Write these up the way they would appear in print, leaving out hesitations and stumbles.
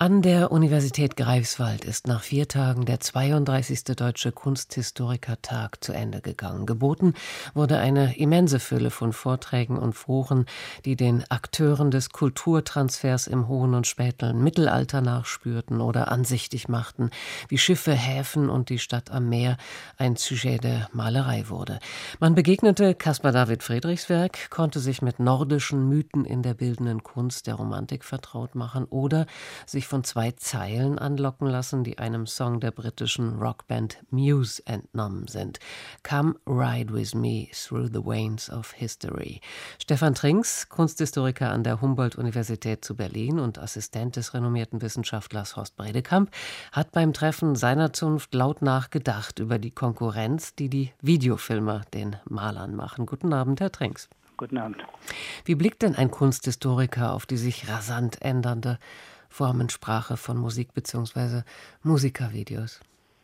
An der Universität Greifswald ist nach 4 Tagen der 32. Deutsche Kunsthistoriker-Tag zu Ende gegangen. Geboten wurde eine immense Fülle von Vorträgen und Foren, die den Akteuren des Kulturtransfers im hohen und späten Mittelalter nachspürten oder ansichtig machten, wie Schiffe, Häfen und die Stadt am Meer ein Sujet der Malerei wurde. Man begegnete Caspar David Friedrichs Werk, konnte sich mit nordischen Mythen in der bildenden Kunst der Romantik vertraut machen oder sich von 2 Zeilen anlocken lassen, die einem Song der britischen Rockband Muse entnommen sind. Come ride with me through the veins of history. Stefan Trinks, Kunsthistoriker an der Humboldt-Universität zu Berlin und Assistent des renommierten Wissenschaftlers Horst Bredekamp, hat beim Treffen seiner Zunft laut nachgedacht über die Konkurrenz, die die Videofilmer den Malern machen. Guten Abend, Herr Trinks. Guten Abend. Wie blickt denn ein Kunsthistoriker auf die sich rasant ändernde Formensprache von Musik bzw. Musikervideos?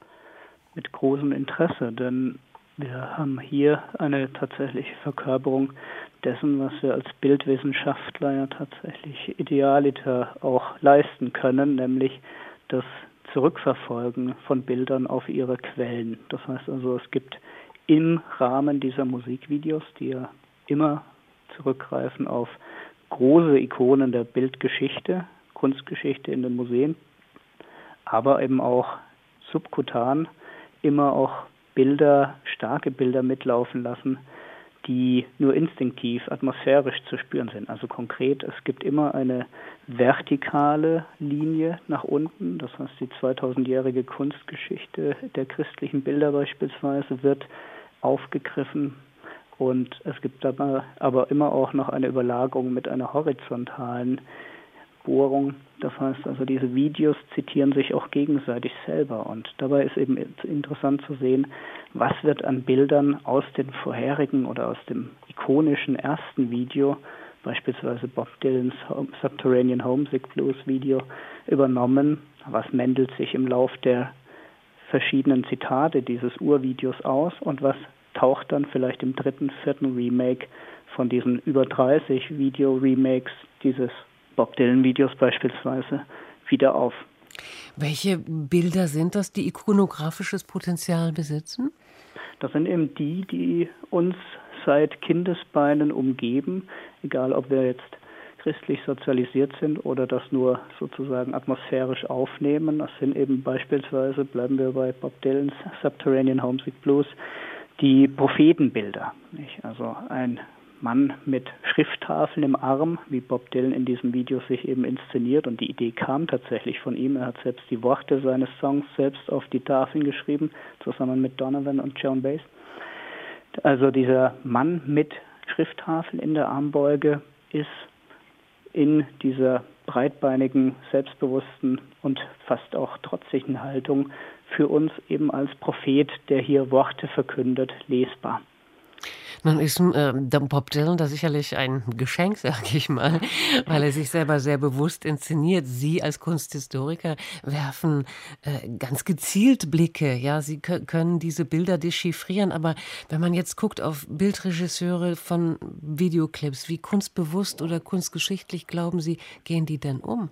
Mit großem Interesse, denn wir haben hier eine tatsächliche Verkörperung dessen, was wir als Bildwissenschaftler ja tatsächlich idealiter auch leisten können, nämlich das Zurückverfolgen von Bildern auf ihre Quellen. Das heißt also, es gibt im Rahmen dieser Musikvideos, die ja immer zurückgreifen auf große Ikonen der Bildgeschichte, Kunstgeschichte in den Museen, aber eben auch subkutan immer auch Bilder, starke Bilder mitlaufen lassen, die nur instinktiv, atmosphärisch zu spüren sind. Also konkret, es gibt immer eine vertikale Linie nach unten, das heißt die 2000-jährige Kunstgeschichte der christlichen Bilder beispielsweise wird aufgegriffen. Und es gibt aber immer auch noch eine Überlagerung mit einer horizontalen Bohrung. Das heißt also, diese Videos zitieren sich auch gegenseitig selber. Und dabei ist eben interessant zu sehen, was wird an Bildern aus den vorherigen oder aus dem ikonischen ersten Video, beispielsweise Bob Dylans Subterranean Homesick Blues Video, übernommen, was mändelt sich im Lauf der verschiedenen Zitate dieses Urvideos aus und was taucht dann vielleicht im 3., 4. Remake von diesen über 30 Video-Remakes dieses Bob Dylan-Videos beispielsweise wieder auf. Welche Bilder sind das, die ikonografisches Potenzial besitzen? Das sind eben die uns seit Kindesbeinen umgeben, egal ob wir jetzt christlich sozialisiert sind oder das nur sozusagen atmosphärisch aufnehmen. Das sind eben beispielsweise, bleiben wir bei Bob Dylans Subterranean Homesick Blues, die Prophetenbilder. Nicht? Also ein Mann mit Schrifttafeln im Arm, wie Bob Dylan in diesem Video sich eben inszeniert. Und die Idee kam tatsächlich von ihm. Er hat selbst die Worte seines Songs selbst auf die Tafeln geschrieben, zusammen mit Donovan und Joan Baez. Also dieser Mann mit Schrifttafeln in der Armbeuge ist in dieser breitbeinigen, selbstbewussten und fast auch trotzigen Haltung für uns eben als Prophet, der hier Worte verkündet, lesbar. Nun ist Bob Dylan da sicherlich ein Geschenk, sage ich mal, weil er sich selber sehr bewusst inszeniert. Sie als Kunsthistoriker werfen ganz gezielt Blicke. Ja, Sie können diese Bilder dechiffrieren. Aber wenn man jetzt guckt auf Bildregisseure von Videoclips, wie kunstbewusst oder kunstgeschichtlich, glauben Sie, gehen die denn um?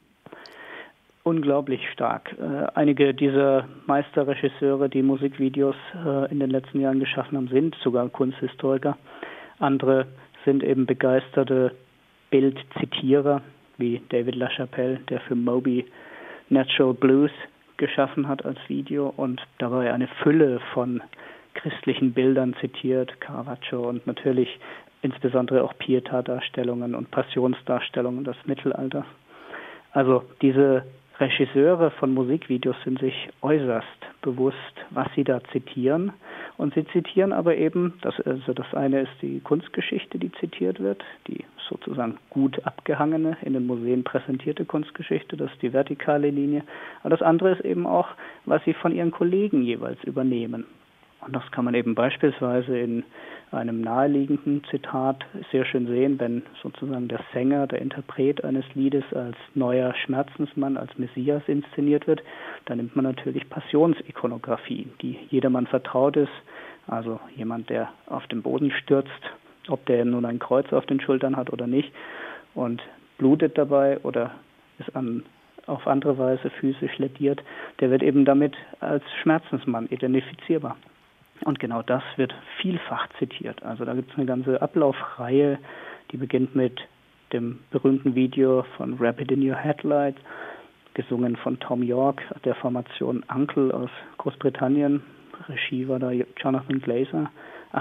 Unglaublich stark. Einige dieser Meisterregisseure, die Musikvideos in den letzten Jahren geschaffen haben, sind sogar Kunsthistoriker. Andere sind eben begeisterte Bildzitierer, wie David LaChapelle, der für Moby Natural Blues geschaffen hat als Video und dabei eine Fülle von christlichen Bildern zitiert, Caravaggio und natürlich insbesondere auch Pietà-Darstellungen und Passionsdarstellungen des Mittelalters. Also diese Regisseure von Musikvideos sind sich äußerst bewusst, was sie da zitieren. Und sie zitieren aber eben, das eine ist die Kunstgeschichte, die zitiert wird, die sozusagen gut abgehangene, in den Museen präsentierte Kunstgeschichte, das ist die vertikale Linie. Aber das andere ist eben auch, was sie von ihren Kollegen jeweils übernehmen. Und das kann man eben beispielsweise in einem naheliegenden Zitat sehr schön sehen, wenn sozusagen der Sänger, der Interpret eines Liedes als neuer Schmerzensmann, als Messias inszeniert wird, dann nimmt man natürlich Passionsikonografie, die jedermann vertraut ist, also jemand, der auf den Boden stürzt, ob der nun ein Kreuz auf den Schultern hat oder nicht und blutet dabei oder ist auf andere Weise physisch lädiert, der wird eben damit als Schmerzensmann identifizierbar. Und genau das wird vielfach zitiert. Also da gibt es eine ganze Ablaufreihe, die beginnt mit dem berühmten Video von Rapid in Your Headlights, gesungen von Tom York, der Formation Uncle aus Großbritannien. Regie war da Jonathan Glazer,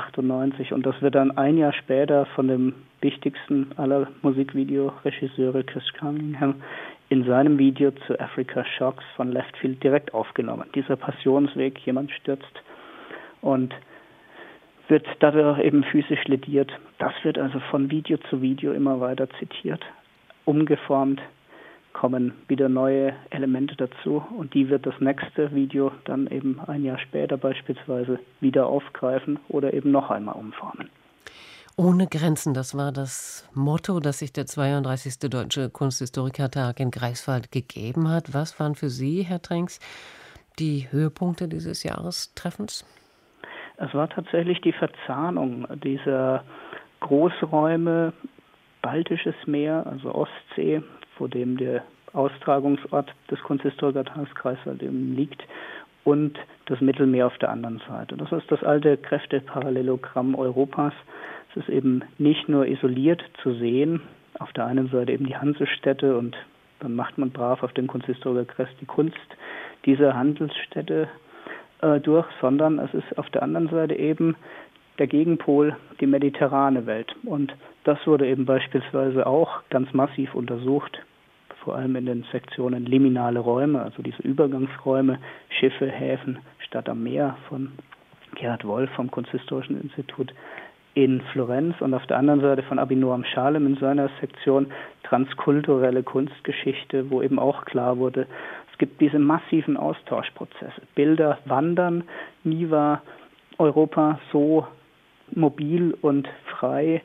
98. Und das wird dann ein Jahr später von dem wichtigsten aller Musikvideoregisseure, Chris Cunningham, in seinem Video zu Africa Shocks von Left Field direkt aufgenommen. Dieser Passionsweg, jemand stürzt und wird dadurch eben physisch lädiert. Das wird also von Video zu Video immer weiter zitiert, umgeformt, kommen wieder neue Elemente dazu und die wird das nächste Video dann eben ein Jahr später beispielsweise wieder aufgreifen oder eben noch einmal umformen. Ohne Grenzen, das war das Motto, das sich der 32. Deutsche Kunsthistorikertag in Greifswald gegeben hat. Was waren für Sie, Herr Trinks, die Höhepunkte dieses Jahrestreffens? Es war tatsächlich die Verzahnung dieser Großräume, Baltisches Meer, also Ostsee, vor dem der Austragungsort des Kunsthistorikertags Greifswald eben liegt, und das Mittelmeer auf der anderen Seite. Das ist das alte Kräfteparallelogramm Europas. Es ist eben nicht nur isoliert zu sehen, auf der einen Seite eben die Hansestädte und dann macht man brav auf den Kunsthistorikerkreis die Kunst dieser Handelsstädte durch, sondern es ist auf der anderen Seite eben der Gegenpol, die mediterrane Welt. Und das wurde eben beispielsweise auch ganz massiv untersucht, vor allem in den Sektionen liminale Räume, also diese Übergangsräume, Schiffe, Häfen, Stadt am Meer von Gerhard Wolf vom Kunsthistorischen Institut in Florenz und auf der anderen Seite von Abinoam Shalem in seiner Sektion transkulturelle Kunstgeschichte, wo eben auch klar wurde, es gibt diese massiven Austauschprozesse. Bilder wandern, nie war Europa so mobil und frei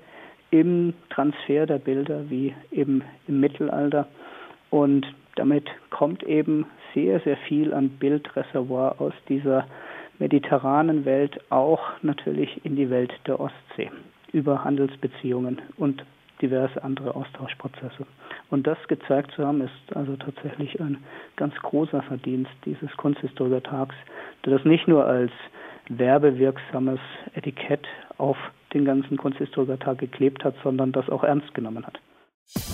im Transfer der Bilder wie eben im Mittelalter. Und damit kommt eben sehr, sehr viel an Bildreservoir aus dieser mediterranen Welt auch natürlich in die Welt der Ostsee über Handelsbeziehungen und diverse andere Austauschprozesse. Und das gezeigt zu haben, ist also tatsächlich ein ganz großer Verdienst dieses Kunsthistorikertags, der das nicht nur als werbewirksames Etikett auf den ganzen Kunsthistorikertag geklebt hat, sondern das auch ernst genommen hat.